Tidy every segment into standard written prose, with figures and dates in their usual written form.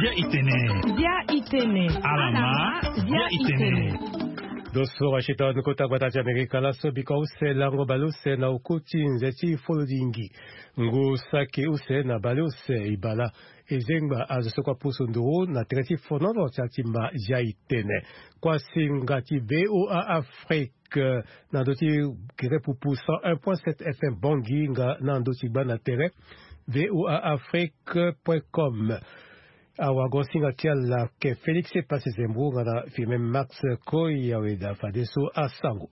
Zia itene. Alama zia itene. Doso washita nukuta kwatacha Amerika laso bika use lango baluse na ukuti nzeti folodingi. Ngu sake use na bale use ibala. Ezengba azosokwa puso nduru na teresi fonono chatimba zia itene. Kwa singati VOA Afrique na doti kire pupu 101.7 FM Bongi nga na doti bana tere voaafrique.com. Awa gosinga tiala ke Félix passe Zembrou ngana firme Max Koy aweda fadeso asango.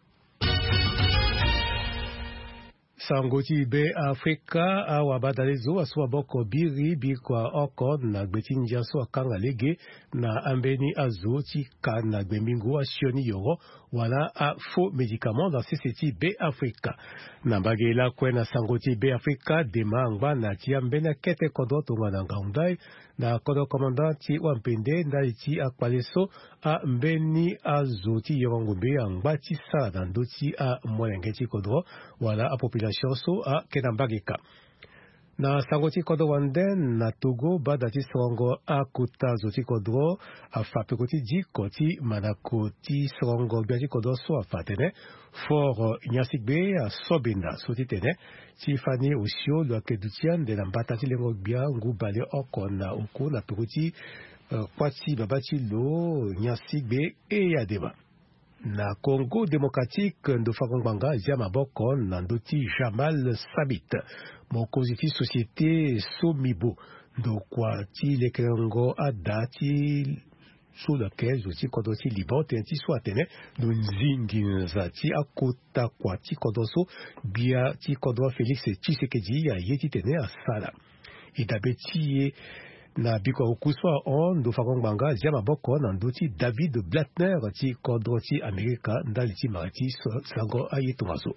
Sangoti be Afrika awa badalezo aswa boko biri bikwa oko na gbetinja so akanga lege na ambeni azoti kana gbemingo asioni yoro wala a faux médicaments dans CCT be Afrika. Nambagela kwena sangoti be Afrika demangba na tiambena kete kodo tongana ngaundai na kodo komandanti wampende ndaliti akpaleso a mbeni azoti yorongombe angbati sala dandoti a mwelengeti kodro wala a population so a kenambageka. Na sangoti kodo wanden na Togo badati songo akuta zoti kodro a fapekoti jikoti manakoti songo biati kodo so a fatene for nyasikbe a sobinda soti tene Tiffany Osio lo kedutian de l'ambatati lengo bia ngubale okona oko na pekoti kwati babati lo nyasikbe e yadeba. Na Congo démocratique ndo fakongbanga zia maboko na ndoti Jamal Sabit mokoziti société Somibo ndo kwati lekengo adati sous lequel zoti kodoti libote anti swatene ndo nzingi nzati akota kwati kodoso bia ti kodo Félix Tshisekedi ya yeti tene asala idabeti na biko okuswa on do fakongbanga zia maboko na ndoti David Blattner ti kodoti Amerika ndali ti marati sango ayetongaso.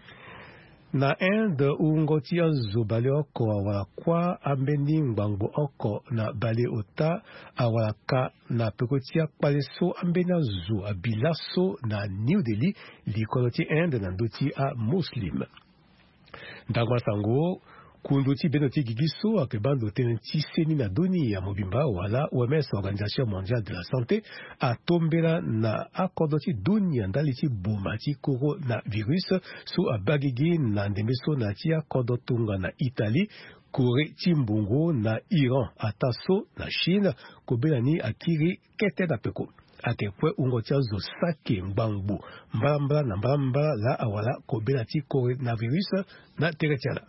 Na Inde ungoti azo bale oko awala kwa ambeni ngbango oko na bale ota awala ka na pekoti akpaleso ambeni azo abilaso na New Delhi likoloti Inde na ndoti a Muslim. Ndangwa sango kunduti benoti gigiso akebando tenenti seni na doni ya mobimba wala OMS Organisation Mondiale de la Santé atombela na akordoti doni andaliti bomati koro na virus so abagigi na ndemeso na tia akordotunga na Italie Kore Timbungo na Iran ataso na Chine kobelani akiri kete na peko akekwe ungotia zo sake mbangbu mbala na mbala la awala kobelati kore na virus na teretiala.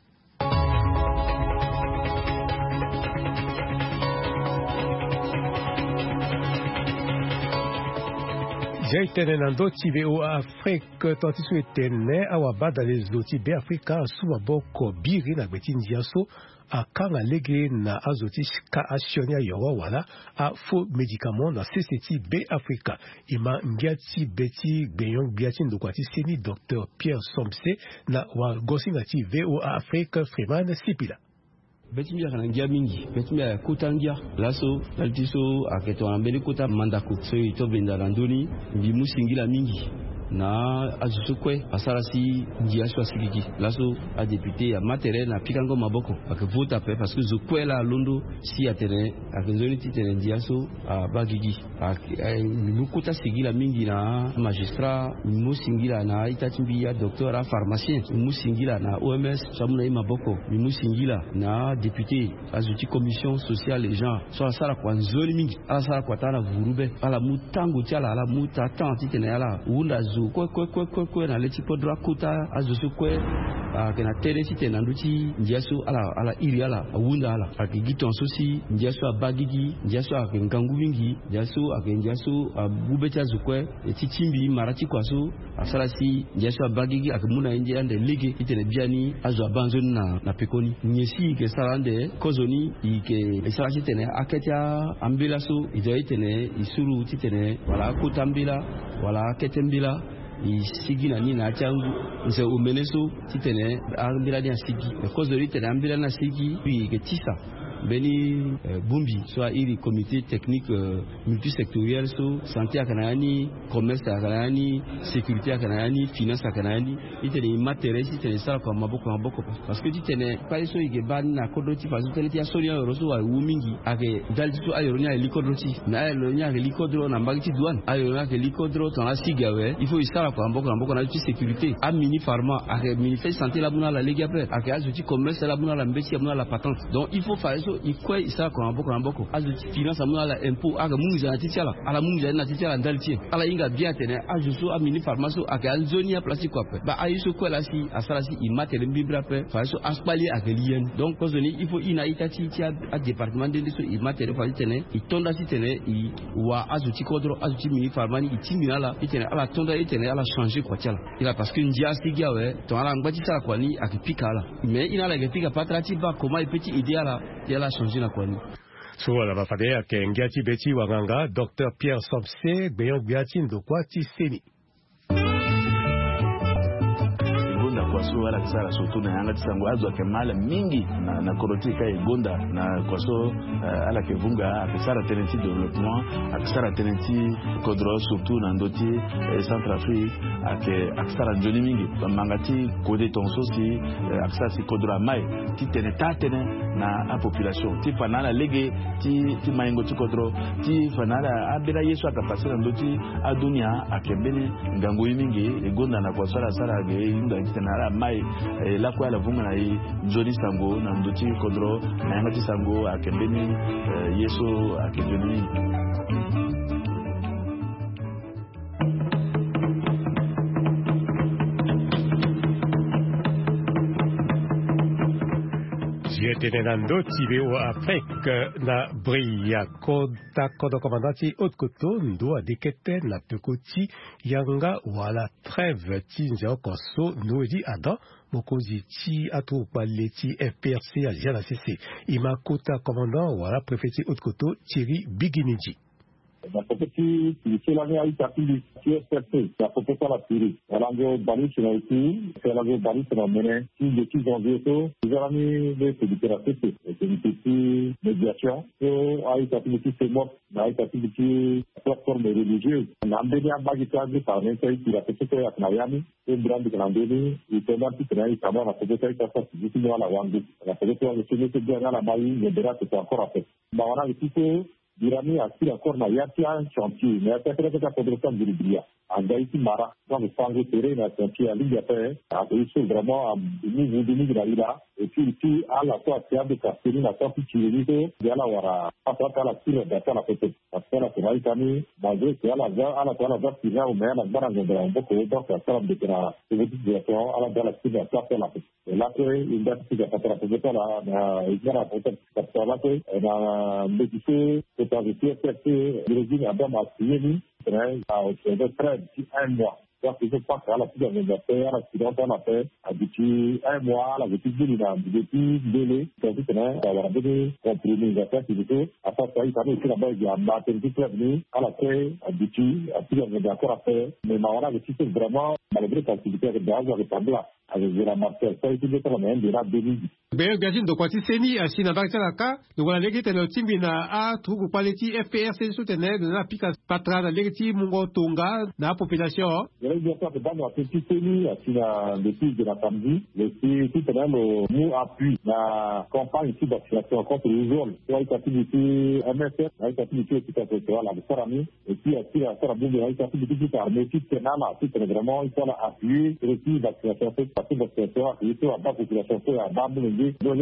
Jaitene nandoti VOA Afrique tantisu etene awabada lezoti be Afrika suwa boko biri na betindia so akanga lege na azoti ka asionia yowa wala a faux médicaments na CCT be Afrika ima ngiati beti gbeyon biati ndokwati seni Dr Pierre Somse na wa gosingati VOA Afrique Freeman Sipila. Betimia kanangia mingi, betimia kutangia, laso, laltiso, aketo anambele kuta mandako, so ito benda randoni, bimusingila mingi. Na azusukwe asarasi ndiaso asikiki laso a député a matériel na pikango maboko akevota pe parce que zukwe la londo si atene akezoni titene ndiaso a bagigi mukuta sigila mingi na magistrat musingila na itachimbia docteur a pharmacien musingila na OMS chamuna maboko musingila na député azuti commission sociale les gens so asara kwa nzoni mingi asara kwa tana vurube ala mutangu tiala ala mutata titene ala unda kwe na leti podra kuta azusu kwe kena teresi tena nduti ndiaso ala iri ala wunda ala akigito sosi ndiaso abagigi ndiaso akengangu wingi ndiaso abubecha zukwe etichimbi marati kwaso asalasi ndiaso abagigi akemuna nje ande lege itene biani azo abanzo na pekoni nyesi ke salande kozoni ike esalasi tene aketia ambilaso ido itene isuru titene wala kutambila wala ketembila isigi na nina changu nse umeneso titene ambila dia sigi kozori tene ambila na sigi bi ke tisa beni bumbi soit iri comité technique multisectoriel so santé akanani commerce akanani sécurité akanani finance akanani itene matériel itene sala kwa maboko parce que ditene pa so igebani na kodoti parce que tene ya sonia roso wa wumingi ake dalito ayoronya likodoti na ayoronya likodro na mbagiti douane ayoronya likodro tona sigawe il faut isala kwa maboko na sécurité a mini pharma ake ministère santé la buna la ligue après ake azuti commerce la buna la mbeti buna la patente donc il faut faire ça il quoi isala kwa maboko azuti finance buna la impôt ake mungi na titiala ala mungi na titiala ndaltie ala inga bien tene ajuso a mini pharmacie ake anzoni a place quoi ba ayiso quoi là si asala si imatere bibra après faire ça aspali ake lien donc kozoni il faut ina itati a département de so imatere fa tene itonda si tene i wa azuti kodro azuti mini pharmacie itimina la itene ala tonda itene ala changer quoi tiala ila parce que ndia sigia we to ala ngati sala kwa ni akipika ala mais ina la ngepika patrati ba comment petit idéal la changer na kwa ni so la bafade ake ngati beti wanganga Dr Pierre Somse beyo ngati ndokwa tiseni kwaso ala kisara soto na yanga tisango azo akemala mingi na korotika egonda na kwaso ala kevunga akisara tenenti développement akisara tenenti kodro surtout na ndoti Centrafrique akisara njoni mingi mangati kode tonso si akisara si kodro mai ti tene tatene na a population ti fanala lege ti maingo ti kodro ti fanala abira yesu akapasira ndoti adunia akembele ngango mingi egonda na kwaso ala sara ge inda tena mai la kwa la vunga na njoni sango na ndoti kodro na yanga sango akembeni yeso akejoni Tenendo Tibeo Afrique na Bria Kota Kodo Komandati Otkoto Ndo Adekete na Tokoti Yanga wala trêve Tinja Koso Noedi Adam Mokozi Ti Atopaleti FPRC à Jana CC Ima Kota Commandant wala préfet Otkoto Thierry Biginiji. La propriété qui est la meilleure partie du CSFP, la propriété la pire. Elle a un bari sur la ici, elle a un bari sur la monnaie. Si les petits envieux, ils ont mis des fédérations, c'est une petite médiation. Et à une partie qui c'est mort, à une partie qui plateforme religieuse. On a bien bagagé par un pays qui a fait ce à Miami, une grande grandeur, il peut même plus rien, il peut la propriété qui a fait du signal à la Wandi. La propriété qui a fait bien à la Baï, le débat c'est encore à faire. On a vu Birami a pris encore ma yati un chantier, mais à cette époque, la production de l'Ibria. En Gaïti Mara, dans le sangle serré, la chantier à l'Ibria, a réussi vraiment à niveau de l'Ibria. Et puis, ici, à la fois, c'est de Castini, la sortie qui est liée, il y a la Wara, à la tire d'Atta la Pété. Parce que la Sénaïtani, malgré qu'il y a la voie qui vient au maire, la barre de la Boko, donc la salle de la direction, à la barre de la Pété. Et là, il y a une date la Pété, il y a la Pété, parce que là, il y a un médicé, c'est un CSFP, le régime a bien signé, depuis un mois. Donc, il ne faut pas que la petite organisation, la studente en a fait, depuis un mois, la petite depuis délai, donc, il y a des compromis, à part ça, il y a aussi là-bas, il y a un maternité prévenue, à la fin, depuis, à plus d'organisation à faire, mais maintenant, le système vraiment, malgré l'activité avec des agents répandues, avec la matière, ça, il est quand même de la bénédiction. Bien, gazine de Kwatiseni, à Sinabakaka, nous allons aller le Timbina à Troupaleti, FPRC soutenait de la Pika Patra, la Legati, Mungo Tonga, la population. Il y a bien sûr que dans notre petit pays, depuis de la samedi, le tout le nous appuie la campagne ici vaccination contre les zones. Il y a une activité MSF, il y a une activité qui est la Sorami, et puis il y a une activité qui est armée, qui est vraiment, il faut appuyer les vaccinations, parce que vaccination, il faut avoir population, il faut avoir il faut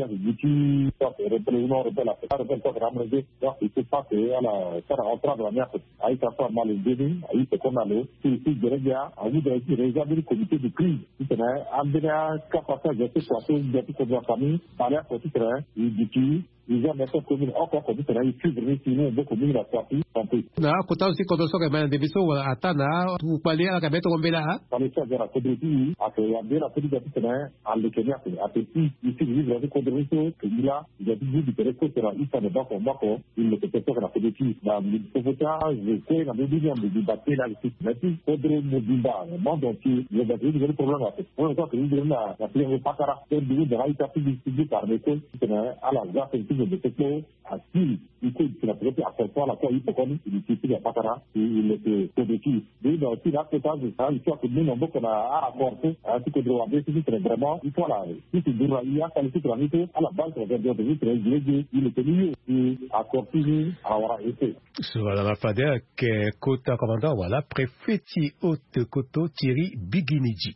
pas que la rentrée de la mer a été mal début, a été comme à l'eau, ici, a vu le comité de crise. Il a capacité de faire quoi, de la famille, parler à côté de il dit ils ont maintenant commune encore comme ça ils suivent sinon beaucoup mieux la sortie santé na kota aussi quand on sort de biso atana tu parler à la cabette on bela par les choses de la communauté à que y a bien la petit à petit, à l'économie, à petit, ici, il y a des conditions, il y a des différences, il y a des banques, il est peut-être que la politique, dans le sauvetage, je sais, dans le deuxième, le débatté, là, le système, Kodro Mobimba, le monde entier, il y a des problèmes à faire. On voit que nous avons la première pas caractère de la réalité distribuée par l'école, à la gare, de techno, à qui, il faut que la politique à faire la quoi, il faut qu'on utilise la patara, il est positif. Donc, dans le cas de ça, il faut que nous, on a apporté, à ce que droit, c'est vraiment, il faut la, si c'est droit, il y a qualifié la vie, à la base, il est tenu, et à continuer à avoir été. Sur la Mafadère, que Kota commandant, voilà, préfet haute Koto Thierry Biginiji.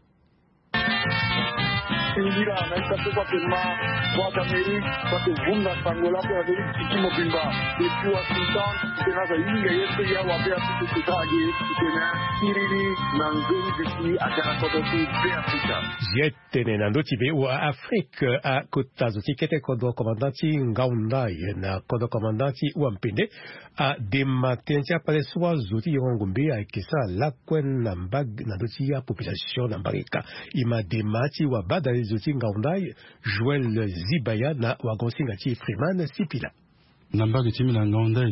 Ingira na ikatoka kema kwa Amerika kwa kuvunga Angola kwa Amerika kimo bimba depuis Washington tena za inga yetu ya wapea tukutaje tena kiriri na ngoni diki akana kodoki Afrika Jetene na ndotibe wa Afrique a kotazo tikete kodo komandanti ngaundai na kodo komandanti wampende a dematentia pale swa zuti yongumbi a kisa la kwen na mbag na ndoti ya population na mbarika ima demati wa bada zuti ngaundai Joël Zibaya na wagonsinga ti Freeman Sipila Nambagi timi na ngaundai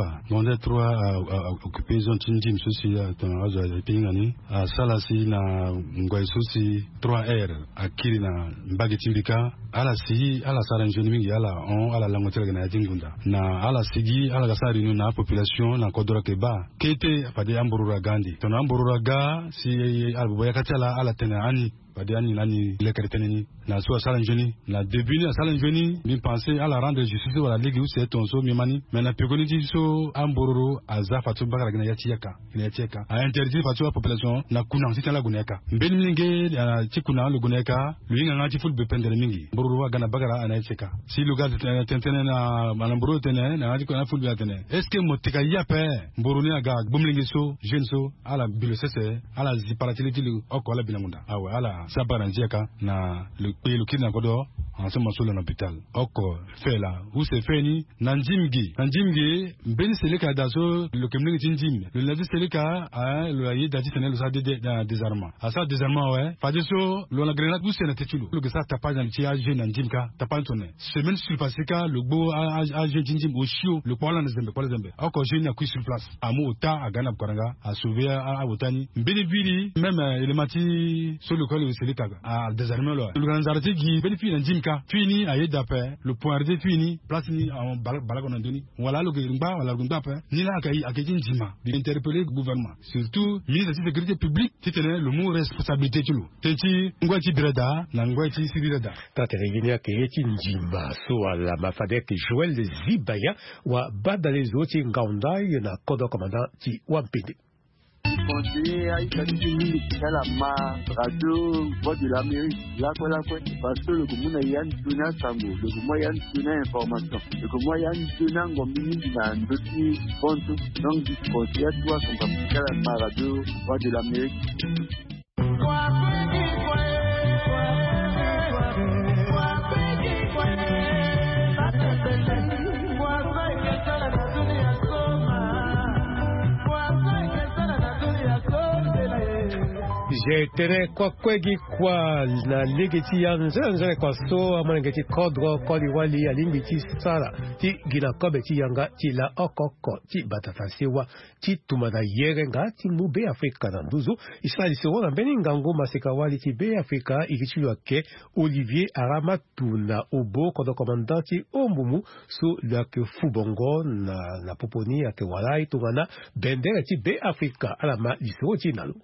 3 a occupé zone tinjim susi ton azo pingani a salasi na ngwai susi 3R akiri na mbagi timbika ala saranjoni mingi ala langotela na jingunda na ala sigi ala gasari na population na kodora keba kete pade amburura gandi ton amburura ga si albuya katala ala tena ani Padiani nani lekreteneni na so salanjoni na début na salanjoni bin penser à la rendre justice wala ligi ou c'est ton so mimani mais na pegoni ti so ambororo aza fatu bakara gina yatiaka a interdit fatu la population na kuna sita la guneka mbeni mingi ti kuna le guneka luinga ngati ful be pendere mingi bororo wa gana bakara anayeka si le gars tentene na manamboro tene na ngati kuna ful be tene est ce que motika yape boroni aga bumlingi so jeune so ala bilosese ala ziparatility le okola bilangunda awe ala Sabaranjiaka na le pays le kina kodo en ce moment sur l'hôpital oko fait là où c'est fait ni nanjimgi ben seleka daso le kemni tinjim le lavi seleka a le ayi dadi tenel le sa désarmement à ça désarmement ouais fadiso le la grenade où c'est na tetulo le que ça tapage dans tia je nanjimka tapage tonne semaine sur pasika le go a je jinjim au chio le pola na zembe oko je na ku sur place amu ota agana karanga a sauver a otani benebiri même élémenti sur le col à désarmer là le grand zarati qui bénéficie d'un jimka fini à yedape le poirdé fini place ni en balagon andoni voilà le grimba voilà le grimba ni là à kijin jima d'interpeller le gouvernement surtout ministre de la sécurité publique qui tenait le mot responsabilité tu lo tenti ngwati breda na ngwati sibireda taterevenia ke eti njimba so ala mafadek Joël Zibaya wa badalezo ti ngaundai na kodo commandant ti wampede conseiller à Italie, la radio Voix de l'Amérique, la parce que le commun a un tuna sango, le commun a un tuna information, le commun a un tuna ngomini na ndoti fonto, donc du conseiller à toi son capital à la radio Voix de l'Amérique. Je tere kwa kwegi kwa na ligeti ya nzere kwa so amanengeti kodro kodi wali alingi ti sara ti gina kobe ti yanga ti la okoko ti batatasewa ti tumada yerenga ti mu be Afrika na nduzu isali se wona beni ngango maseka wali ti be Afrika ikichilwa ke Olivier Aramatu na obo kodo komandanti ombumu so la ke fubongo na poponi ya ke walai tumana bendere ti be Afrika alama liso ti nalo.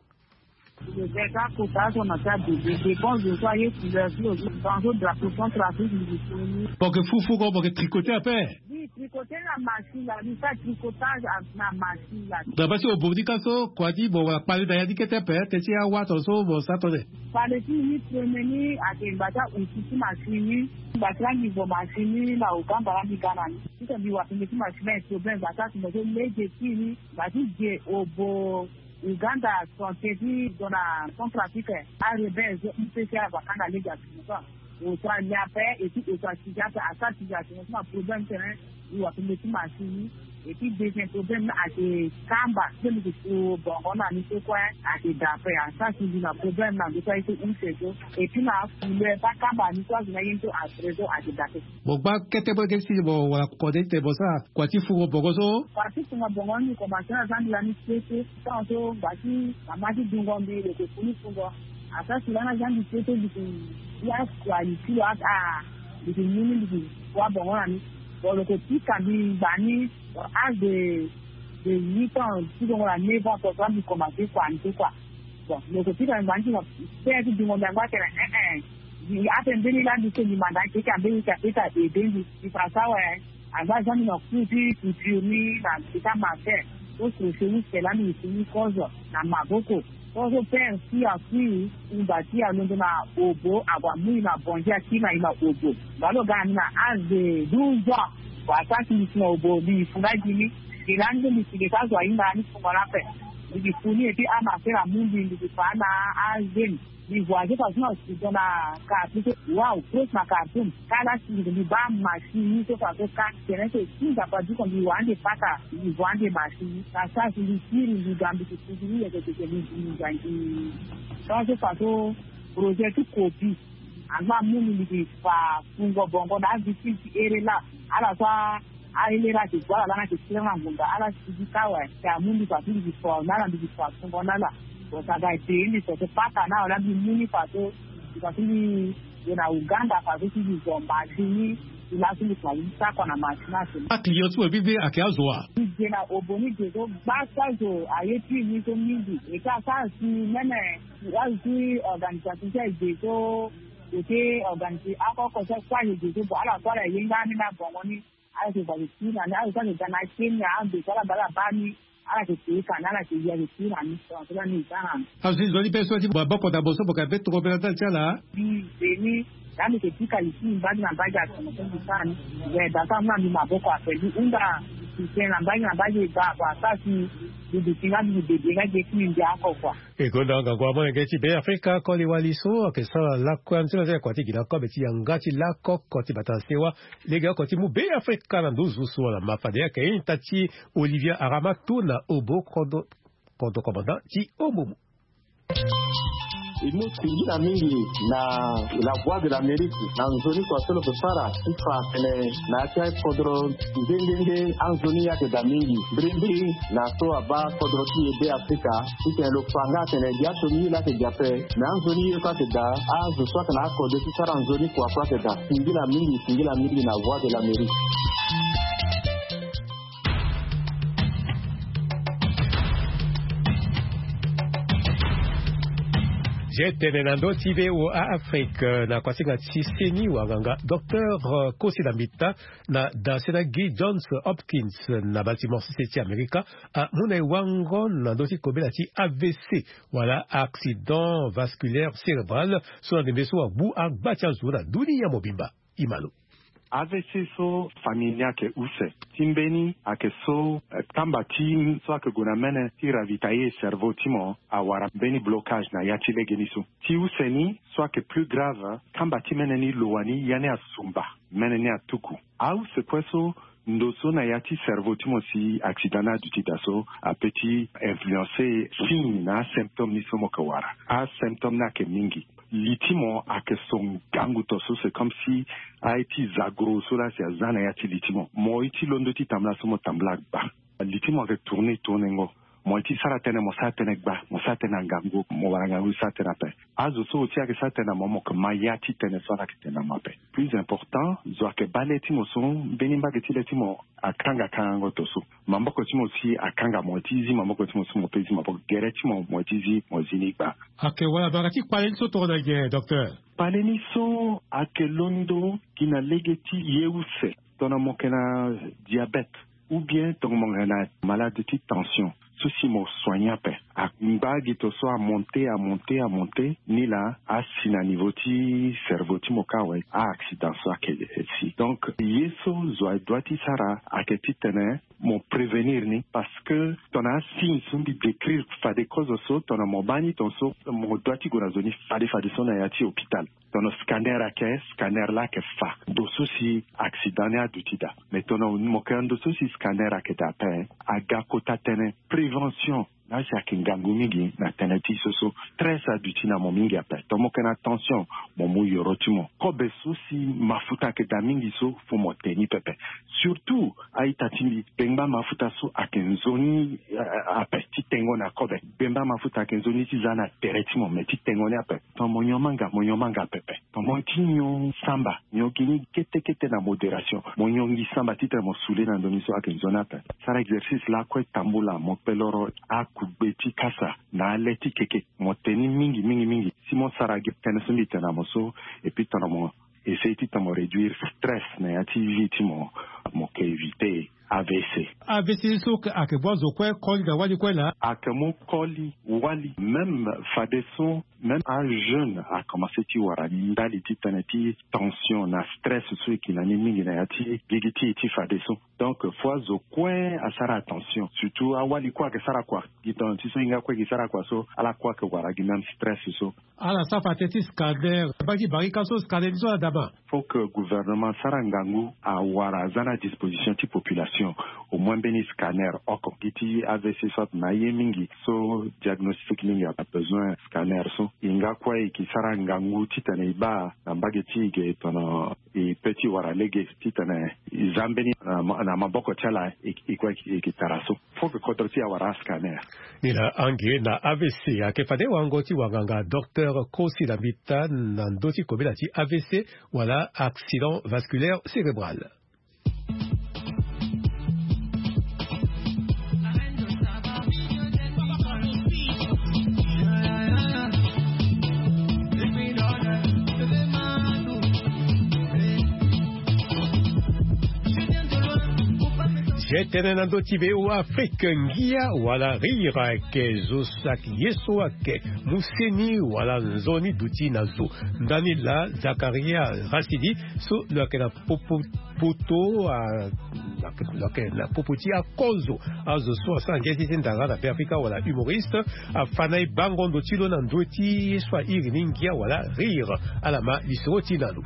Pour que fou pour que tricoter à paix. Oui, tricoter la machine, là, ça tricotage à la machine là. D'abord si au bout du casso, quoi dit bon, on va parler d'ailleurs dit que t'es paix, t'es à what also bon ça tonne. Parler ni premier à des bata ou si machine, bata ni bon machine là au camp là ni Ghana. Si tu dis wa ni machine problème bata tu me donnes les défis, bati je au beau Uganda sont dit dans la centrafrique à rebelle une spéciale vacana les gars au trois et puis au trois à ça situation problème terrain ou à mettre machine et puis deuxième problème à des kamba que nous faut bon on a mis quoi à des d'après ça c'est un problème là de quoi il faut une saison et puis là le pas kamba ni quoi il y a une à trésor à des d'après bon ba kete bo kesi bo wa kodete bo sa kwati fugo bogoso kwati fugo bongo ni commencer à vendre la nicité tant que basi amadi dungombe le kuni fugo asa silana jambi tete du ya quality wa du mini du wa bongo ni bon le petit kabi bani à de 8 ans si on a 9 ans pour ça commencer quoi bon le petit kabi bani c'est du dungombe ngwa tena il a tendu là du que du mandat qui a bien capita et bien du ça ouais ava jamais no kuti ni na kita mafe o se c'est là ni ni cause na maboko ozo pensi akui ubati alondo na obo agwamu na bonja kina ina obo balo gani na aze 12 ans kwa sasa ni obo ni fungaji ni ilande ni kikazo ainda ni fungarape ni funi eti ama fera mundi ni pana azen ni voyage parce que dans la carte wow plus na carte kala si ni ba machine to fa ko ka tene to si da pas dit qu'on lui wande pata ni wande machine ça c'est lui tire ni gambi to si ni que ni gangi ça c'est pas to projet tout copie ama muni ni fa fungo bongo na visi ere la ala sa ailera ti kwa la na ti sema ngunda ala si kawa ya mundi pa ti di for na ndi fa fungo na la osaga itendi sote pata na ona bi muni pato ikasili na Uganda pato ti zomba dini ila sili kwa isa kwa na machina se akliyo tu bibi akiazoa jena oboni jezo basa zo ayeti ni to mindi eka sa si nene wazi organisation ya jezo ete organisi akoko se kwa jezo bo ala kwa yenga ni na bongoni ala se Palestina na ala se Ghana Kenya ambe kala bala bani ala ke kana ala ke ya ke na ni so ala ni kana asi zoli peso ti boko da boso boka beto ko bela chala ni dami ke tika lisi mbadi na baja kwa mtu sana ya data mna ni maboko apeli unda tena mbadi na baja kwa sasi du tinga du bebe na je kini ndia kwa ekonda kwa mwana ke ti be Afrika ko li waliso ke sala la kwa mtuna za kwa ti gina ko beti yangati la ko ti batansewa lega ko ti mu be Afrika na nduzu so la mafade ke intati Olivia Aramatu na obo kodo komanda ti omumu imusingira mingi na la voix de l'Amérique na nzoni kwa solo kusara ifa kene na kia kodro ndenge anzoni yake da mingi brindi na so aba kodro ki ebe Afrika ike lo panga kene dia to ni la ke jape na anzoni kwa ke da azu so kana ko de sara anzoni kwa ke da singira mingi na voix de l'Amérique. Tenenando tibe o Afrique na kwasinga tsiseni waganga Dr. Kosidambita na dasena Guy Johns Hopkins na Baltimore City America a muna wango na dosi kobela ti AVC wala accident vasculaire cérébral so na dembeso wa bu akbacha zura dunia mobimba imalo AVC so familia ke use timbeni ake so tamba tim so ake gona mene ti ravitailler cerveau timo awara beni blocage na yati legeni so ti useni so ake plus grave tamba ti mene ni loani yane asumba mene ni atuku au se kweso ndoso na yati cerveau timo si accident du titaso a petit influencer signe na symptôme ni so mokawara a symptôme na ke mingi litimo ake son gangu toso c'est comme si a été zagro so la c'est zana yati litimo mo iti londo ti tamla so mo tambla ba litimo ake tourner ngo mo iti saratene mo satene gba mo satene ngamgo mo waranga wi satene pe azo so ti ake satene mo ko mayati tene so la kitena mape plus important zo ake baleti mo so benimba ke ti letimo akanga kango toso mamboko timo si akanga mo tizi mamboko timo so mo pezi mamboko gereti mo tizi mo zinikba ake wala barati kwalen so to da ge docteur paleni so ake londo kina legeti yeuse tona mo kena diabète ou bien tona mo malade de tension ceci mo soigna pe a mbagi to so a monter ni la a sina niveau ti cerveau ti mokawe a accident so si donc yeso zo doit sara a que ti tene mon prévenir ni parce que ton a signe son bi décrire fa des causes so ton mo bani ton so mo doit ti gona zoni fa de son na yati hôpital ton scanner a que scanner la que fa do so si accident a dutida mais ton mo kan do so si scanner a que ta pe a ga kota tene prévention là c'est à kingangu mingi na teneti soso stress aduti na momingi ape tomo kana attention momu yorotimo kobe sosi mafuta ke da mingi so fo moteni pepe surtout aitatimi bemba mafuta so akenzoni ape titengo na kobe bemba mafuta akenzoni tizana teretimo meti tengo ne ape tomo nyomanga pepe tomo tinyo samba nyokini kete na modération monyongi samba titre mo soule na ndoniso akenzona ape sara exercice la ko tambula mo peloro kubeti kasa na aleti keke moteni mingi simon saragi tenesumi tena moso et puis tanamo essayer de réduire stress na activité mo ke éviter AVC so ake bozo kwe koli da wali kwela akamo koli wali même fadeso même un jeune a commencé ti warani dali ti tanati tension na stress so ki na mingi na yati gigiti ti fadeso donc fois zo kwe asara attention surtout awali kwa ke sara kwa giton ti so inga kwa ke sara kwa so ala kwa ke waragi même stress so ala safa teti scanner bagi barika so scanner so daba faut que gouvernement sara ngangu a wara zana disposition ti population au moins béni scanner oko kiti AVC soit na yemingi so diagnostic mingi a besoin scanner so inga kwa ikisara ngangu titane ba na mbageti ge tono i petit wara lege titane zambeni na maboko chala ikwa ikitaraso faut que kontroti wara scanner nila ange na AVC akefade wangoti wanganga docteur Kosi Labita na ndoti kobela ti AVC wala accident vasculaire cérébral. Jetene ndo tibe ou Afrique ngia wala rira ke zosak yeso ake museni wala zoni duti nazo ndani la Zakaria Rasidi so lokela poto la popoti a kozo azo so sangeti tendanga la Afrika wala humoriste afanai bango ndo tilo na ndoti so irini ngia wala rira alama lisoti nalo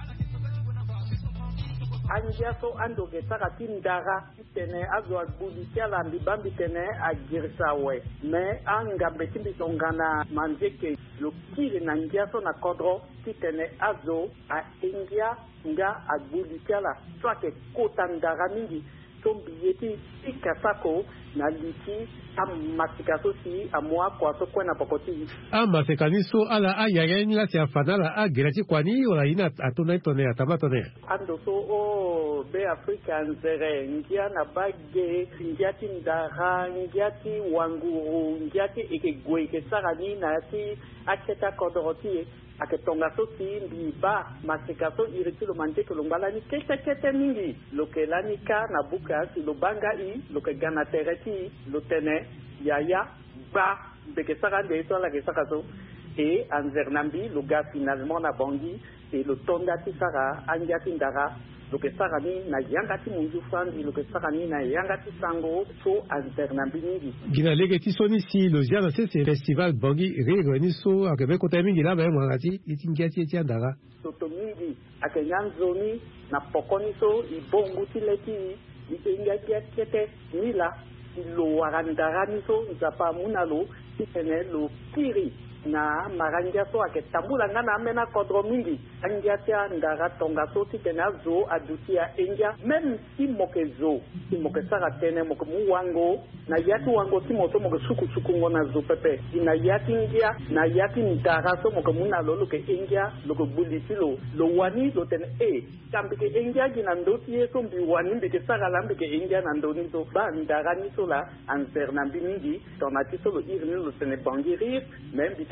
anjaso ando ke saka tindara tene azwa budikia la mbambi tene agirsawe me anga betimbi songana manjeke lokile na njaso na kodro tene azo a india nga abudikia la swake kotandara mingi tombiyeti ikasako na liki amasikaso si amwa kwa so kwena pokoti amasekaniso ala ayayeni la siafanala agirati kwani wala ina atuna tone atamatone ando so o be Afrika nzere ngia na bage ngiati ndara ngiati wanguru ngiati ekegwe ekesarani na ati aketa kodoroti aketonga so si mbiba masikaso iritilo manteke lombalani kete mingi lokelani ka na buka si lobanga i lokegana tereti lotene yaya ba bekesaka de to la kesaka so et en Zernambi le gars finalement na bangi et le tonda tisara anjati ndara lo kesaka ni na yangati munju fandi lo kesaka ni na yangati sango so en Zernambi ni gina lege tisoni si le jana c'est festival bangi réuni so akebe ko tamingi la ba mwangati itingati etiandara so to mingi akenyanzoni na pokoni so ibongu tileti ingati kete nila lo warandara so zapa munalo tene lo kiri na maranja so aketambula ngana amena kodro mingi angiatia ndara tonga so tena zo adutia enja même si mokezo si mokesara tene mokemuwango na yatu wango si moto mokesuku ngona zo pepe ina yati ngia na yati ndara so mokemuna lolo ke enja loko bulisilo lo wani do tene kambike enja gina ndoti eso mbi wani mbike sara lambike enja na ndoni so ba ndara ni so la anser na mbingi tomati so lo irni lo tene bangirir même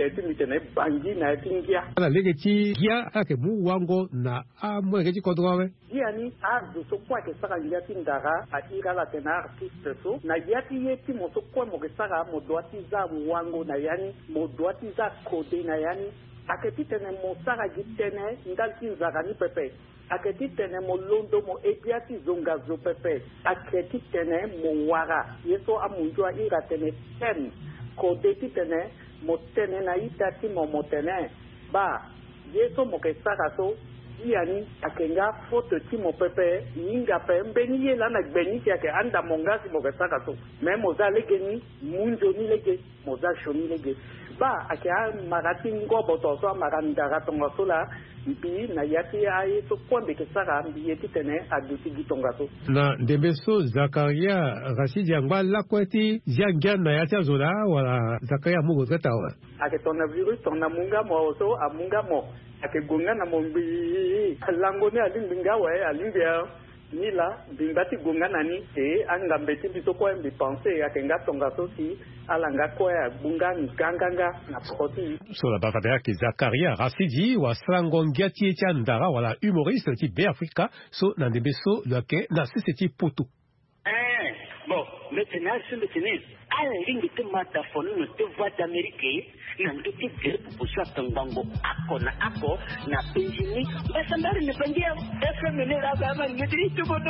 aketi mitene bangi na tingia ala legeti gia ake mu wango na amu legeti kodrowe gia ni azu so kwa ke saka yati ndara atira la tena artiste so na yati yeti mo so kwa mo ke saka mo doati za wango na yani mo doati za kode na yani aketi tene mo saka gitene ndalti nzaka ni pepe aketi tene mo londo mo epiati zonga zo pepe aketi tene mo wara yeso amunjwa ira tene ten kode ti tene mo tene na itati mo tene ba yeso mo ke saka so yani akenga foto ti mo pepe yinga pe mbeni ye la na gbeni ti ake anda monga si mo ke saka so me mo za legeni munjo ni lege mo za shoni lege ba ake a marati ngobo to so maranda ratonga so la bi na yati ai so kwambe ke saka bi yeti tene aduti gitonga so na Ndembeso Zakaria Rashid Yangba la kweti jangya na yati azola wala Zakaria mugo katawa ake tona virus tona munga mo so amunga mo ake gonga na mombi lango ni alimbinga we alimbia nila bimbati gonga nani anga mbeti biso kwa mbi pense ake ngatonga so si alanga kwa bunga nganganga na proti so la bavada ki Zakaria Rasidi wa slangongia ti ndara wala humoriste ti be Africa so na Ndembeso lake na siseti poto bon maintenant sur le tennis à la ligne de mataphone de voix d'Amérique na nduti pour ça tangango ako na benjini basa mbali ne pangia FM ne la baba ngiti tu bodo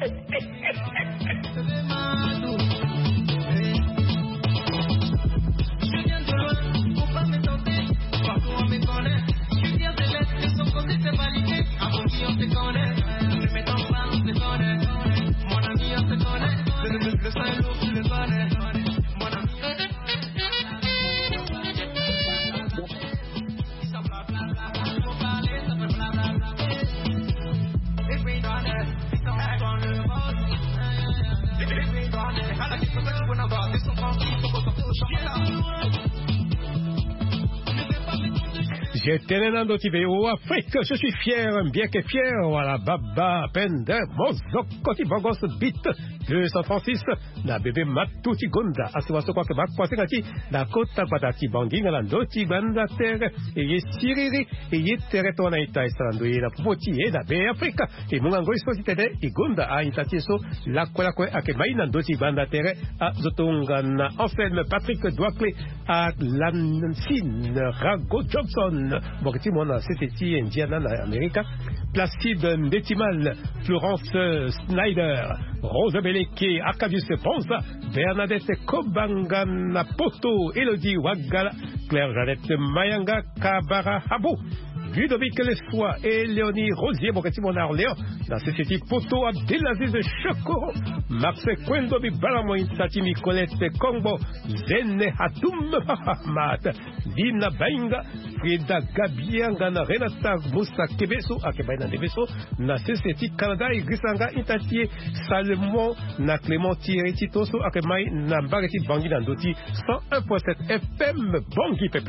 J'étais Nando Tibéo Afrique, je suis fier, bien que fier, voilà, Baba, Pende, Mozokoti Bogos, Bit, 236, na bébé Matuti Gonda, Asuaso kwa kebak kwa senati, na kota patati bangi, na landoti banda terre, et siriri, et teretona ita isalando, et la poti, et la bé Afrique, et mungango ispositede, et Gonda a intatiso, la kwa akemai, nandoti banda terre, a Zotonga, na Anselme, Patrick Douakle, a Lansine, Rago Johnson, Bokiti Mona, c'était Indiana, Amérique, Placide Ndetimal, Florence Snyder, Rose Beleke, Arcadius Ponza, Bernadette Kobangana Poto, Elodie Wagala, Claire Jeannette Mayanga, Kabara Habou, Ludovic Lessois et Léonie Rosier, Bokati Mona Orléans, la société Poto Abdelaziz Chokoro, Max Kwendobi Balamoin Satimi Colette Kombo, Zene Hatoum Mahamat, Dina Bainga, Frida Gabianga na Renata Moussa Kebeso, Akebaina Nebeso, na société Canada et Grisanga Itatie, Salomon, na Clémenti Retitoso, Akemai, na Bagati Bangui Nandoti, 101.7 FM, Bangui Pepe.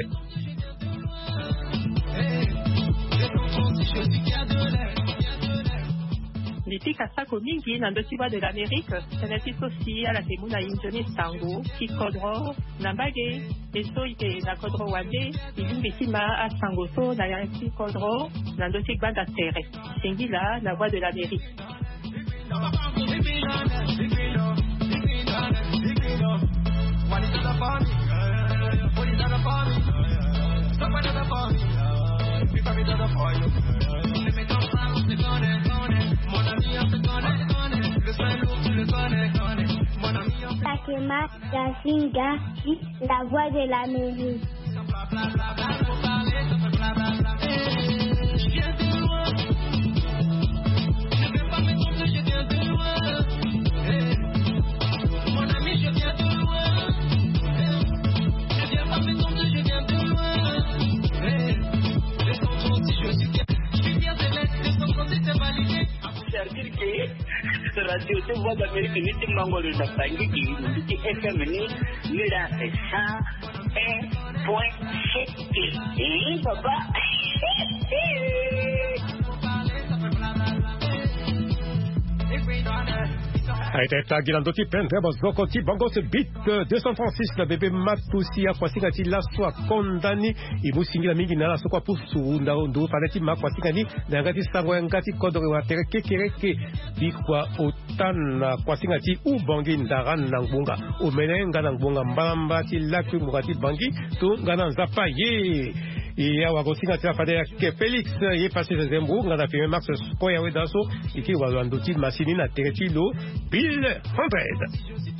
Niti kasako mingi na ndotiwa de l'Amérique, senati sosi ala temuna injoni sango, ki kodro, nambage, eso ite na kodro wande, ilumbisima a sango so na yanki kodro, na ndoti banda terre. Singila, la voix de l'Amérique. Takema Kasinga, la voix de l'Amérique. Radio de voix d'Amérique, nous sommes en Angola, nous sommes FM, nous sommes papa. Aiteta Gilando Tipendre Bozoko Tibango se bit 236 la bébé Matusi Akwasika Tilaswa Kondani Imusingi la mingi na la sokwa pusu Ndaundu Paneti Makwasikani Nangati Sangwa Ngati Kodore Watere Kekereke Bikwa Otana Kwasinga Ti Ubangi Ndaran Nangbunga Umenenga Nangbunga Mbamba Tilaku Mugati Bangi Tu Ngana Nzapa Ye et Awagosinga Tiafade ke Félix ye passé Zembrou Ngana Fime Max Koya Wedaso Iki Wazandoti Masini na Teretilo Bill 100